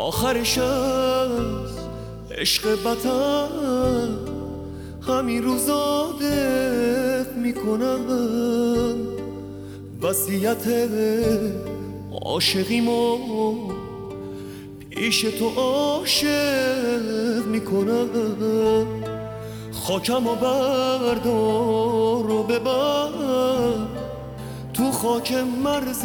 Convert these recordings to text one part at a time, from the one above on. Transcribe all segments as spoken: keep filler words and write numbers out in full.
آخرش از عشق وطن همین روزا دق میکنم، وصیت عاشقیمو پیش تو عاشق میکنم. خاکمو بردار و ببر تو خاک مرز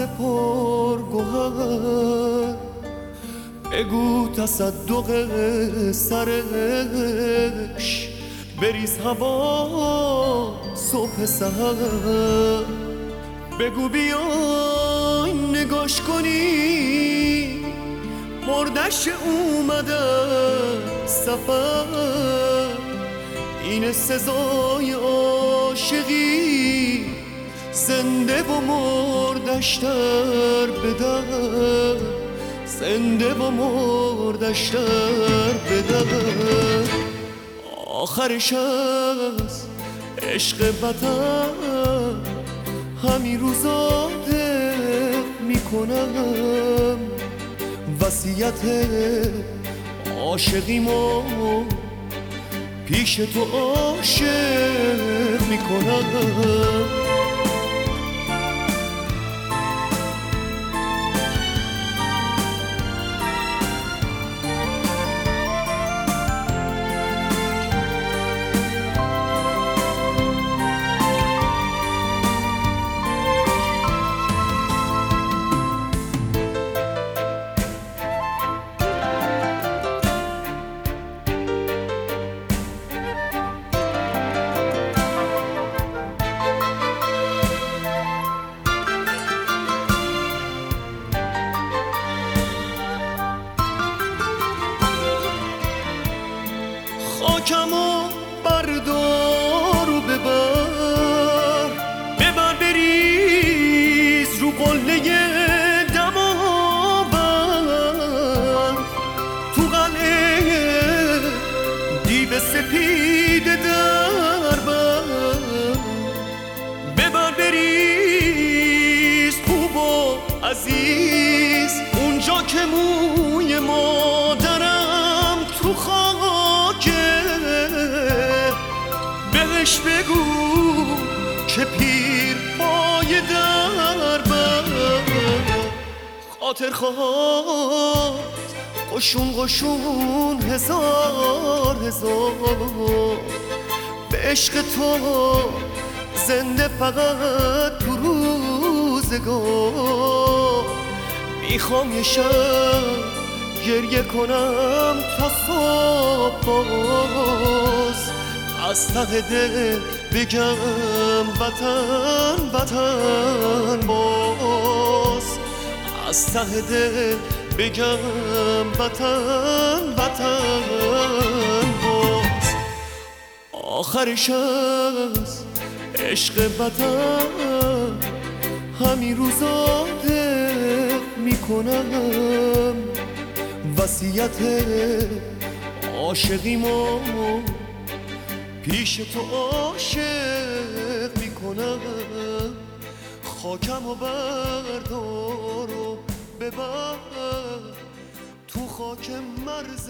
پرگوهر، بگو تصدق سرش بریز هوا صبح سحر. بگو بیای نگاش کنی مردش اومده سفر، این سزای عاشقی زنده و مردش در بدر، زنده و مردش در بدر. آخرش از عشق وطن همین روزا دق میکنم، وصیت عاشقیمو پیش تو عاشق میکنم. خاکمو بردار و ببر، ببر بریز رو قله دماوند، تو قلعه دیو سپید دربند. ببر بریز خوب و عزیز اونجا که موی مادرم تو خاکه، بهش بگو که پیر پای دربند. خاطر خواهد قشون قشون هزار هزار، به عشق تو زنده فقط تو روزگار. میخوام یه شب گریه کنم تا صبح باز، از ته دل بگم وطن وطن باز، از ته دل بگم وطن وطن باز. آخرش از عشق وطن همین روزا دق میکنم، وصیت عاشقیمو پیش تو عاشق میکنم. خاکمو بردار و ببر تو خاک مرز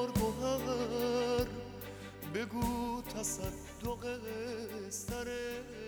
پرگوهر، بگو تصدق سرش